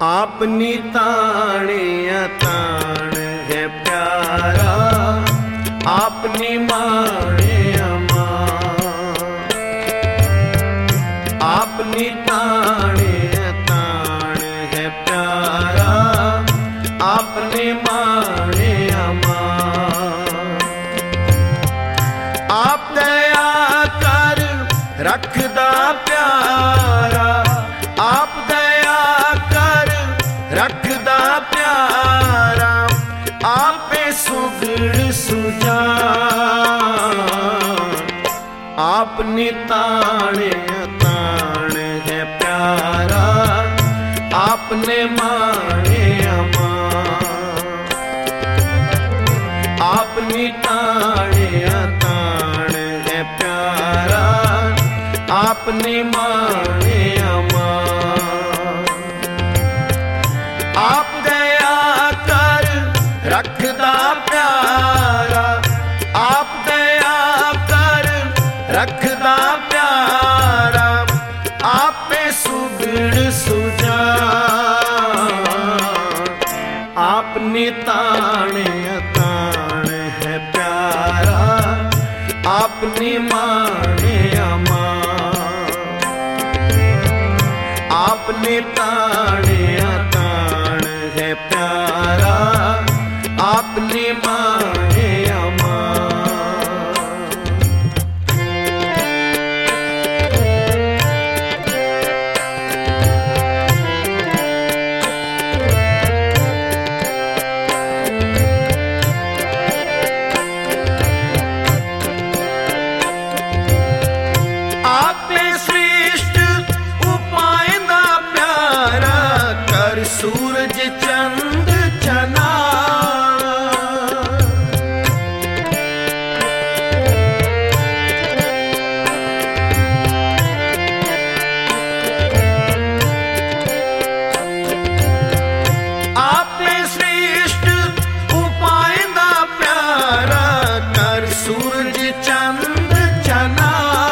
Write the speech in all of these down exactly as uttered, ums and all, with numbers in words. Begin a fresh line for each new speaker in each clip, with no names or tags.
आपनी ताणे ताण है प्यारा, आपनी माणे अमां। आपनी ताणे ताण है प्यारा, आपने माणे अमां। आप दया कर रखदा प्यारा, आप दया कर रखदा प्यारा, आपे सुगड़ सुजान। आपनी ताणे ताण है प्यारा, आपने माणे अमां। आपनी ताणे ताण है प्यारा, आपने माणे अमां। आप दया कर रखदा प्यारा, आप दया कर रखदा प्यारा, आपे सुगड़ सुजान। आपनी ताणे ताण है प्यारा, आपनी माणे अमां। आपनी ताणे ताण है प्यारा, आपनी माणे अमां। आपने श्रेष्ठ उपाय दा प्यारा, कर सूरज चंद चना। आपने श्रेष्ठ उपाय दा प्यारा, कर सूरज चंद चना।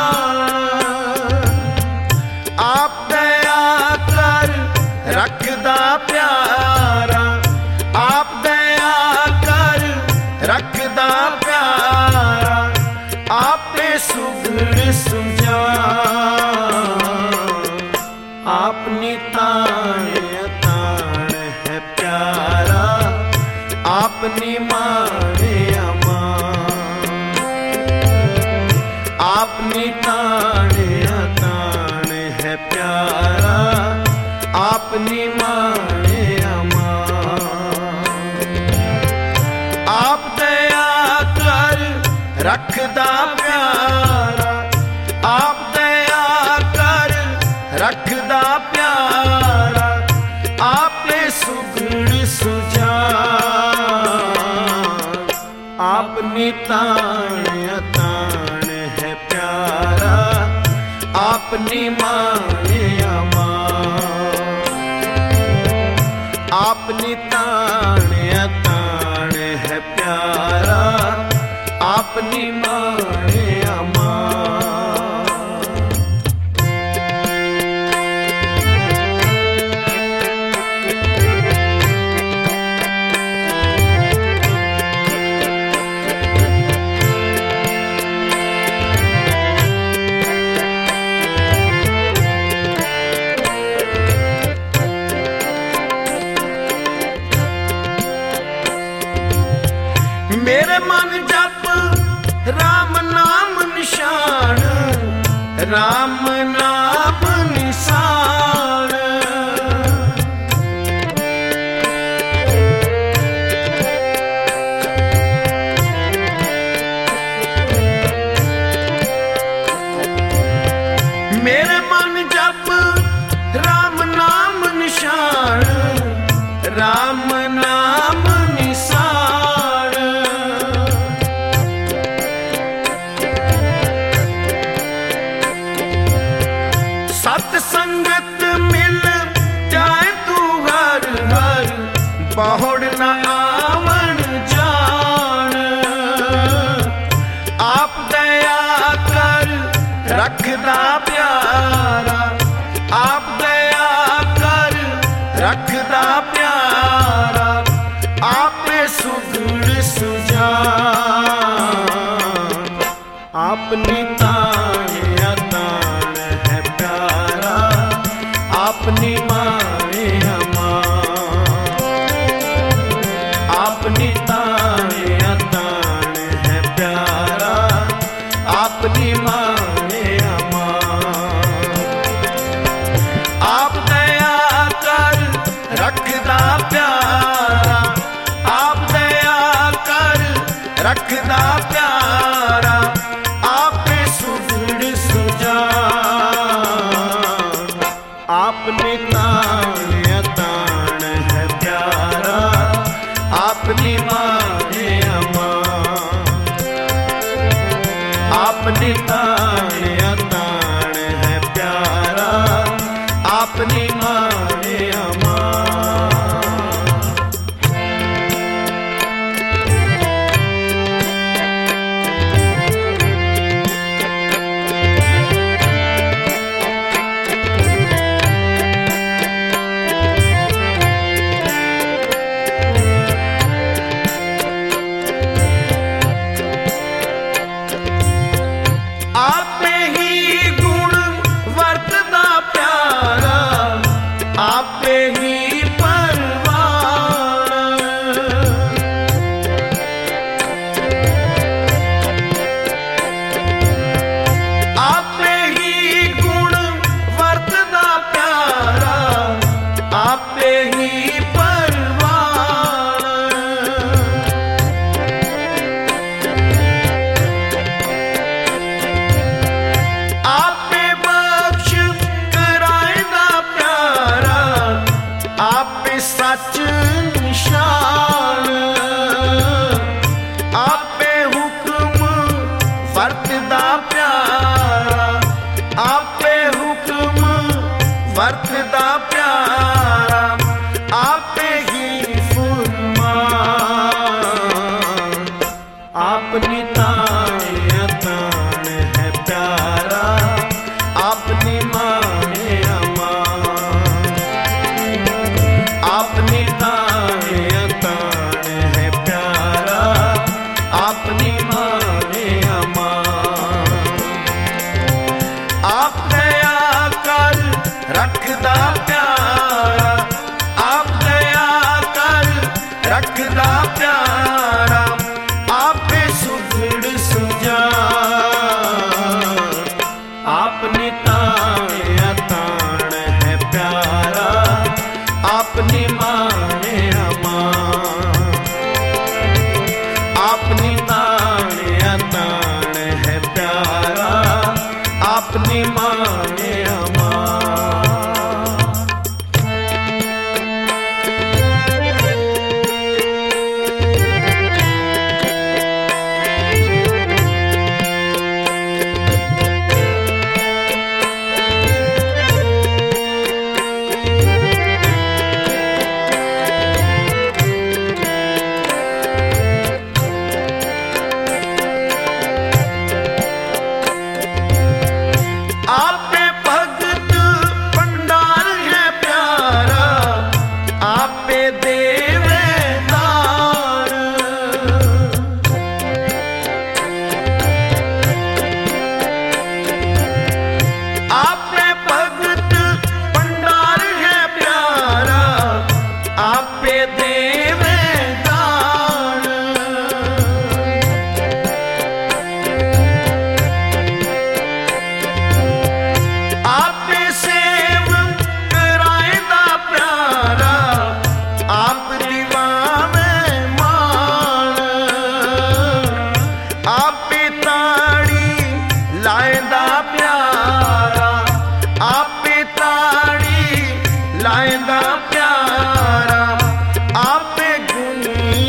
आप दया कर रखदा प्यारा, आप दया कर रखदा प्यारा, आपे सुगड़ सुजान। आपनी ताणे ताण है प्यारा, आपनी माणे अमां। आपनी ताणे ताण है प्यारा, आपनी माणे अमां। आप दया कर रखदा प्यारा, आप दया कर रखदा प्यारा, आपे सुगड़ सुजान। आपनी ताणे ताण है प्यारा, आपनी माणे अमां। आपनी ताणे ताण है प्यारा, आपनी माणे अमां। मेरे मन जप राम नाम निशान, राम नाम निशान। मेरे मन जप राम नाम निशान, राम नाम निशान। सत संगत मिल जाए तू हर हर, पहुड़ न आवन जान। आप दया कर रखदा प्यारा, आप दया कर रख आपनी तान अतान है प्यारा, आपनी माने अमान। आपनी तान अतान है प्यारा, आपनी माने अमान। आप दया कर रखदा प्यारा, आप दया कर रखदा प्यारा, आपे सुगड़ सुजान। आपने तान अतान है प्यारा, आपनी माने अमान। आपने तान अतान है प्यारा, आपनी माने अमान। आप में ही गुण वर्तदा प्यारा, आप में ही परवान। आप में ही गुण वर्तदा प्यारा, आप में ही परवान। आपे बख्श कराएगा प्यारा, आपे सच निशान। आपे हुक्म वर्तदा प्यारा, आपे हुक्म वर्तदा प्यारा, आपे ही फुरमान। आपनी तान अतान है प्यारा, आपनी माने अमान। आपनी तान अतान है प्यारा, आपनी माने अमान। आप दया कर रखदा प्यारा, आप दया कर रखदा प्यारा, आपे सुगड़ सुजान। आपनी तान अतान है प्यारा, आपनी माने अमान। आपनी तान अतान है प्यारा, आपनी माने अमान। आपे भगत भंडार है प्यारा, आपे देवे दान। आपे भगत भंडार है प्यारा, आपे देवे दान। आपे सेव कराएदा प्यारा, आप दीवाने मान। आपे ताड़ी लाएदा प्यारा, आपे ताड़ी लाएदा प्यारा, आपे गुणी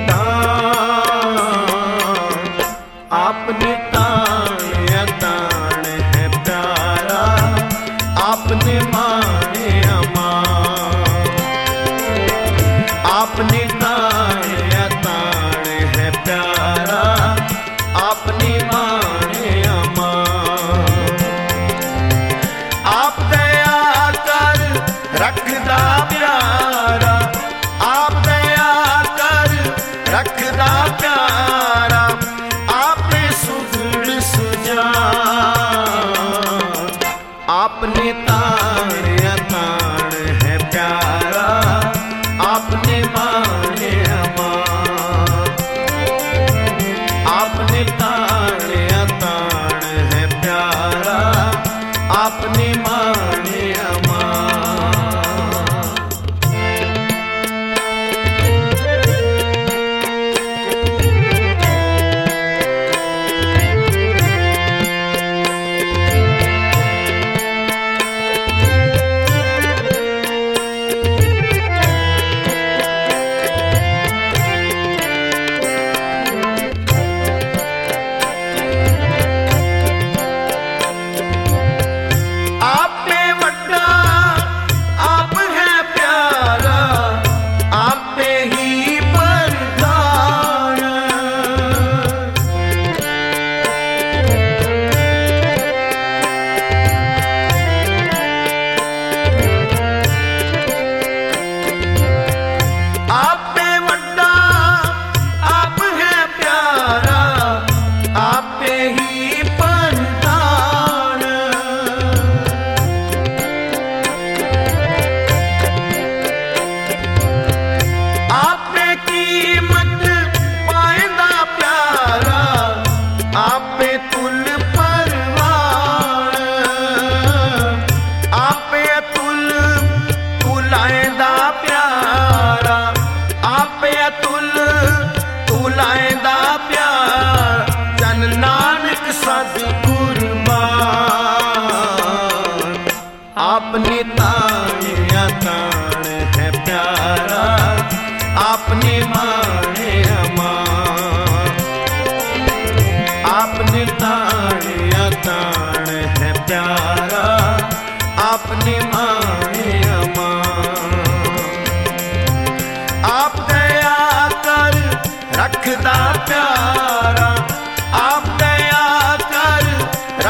निधान। आपने तान अतान है प्यारा, आपने माने अमान। आपने तान अतान है प्यारा, आपने माने अमान। आप दया कर रखदा प्यारा, आप दया कर रखदा प्यारा, आपे सुगड़ सुजान।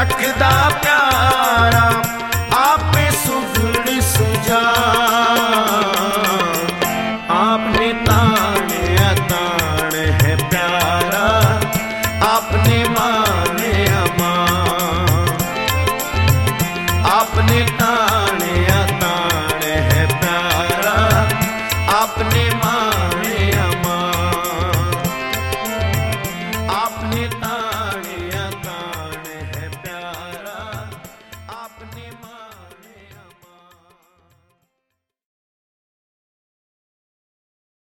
रखदा प्यारा आपे सुघड़ सजा।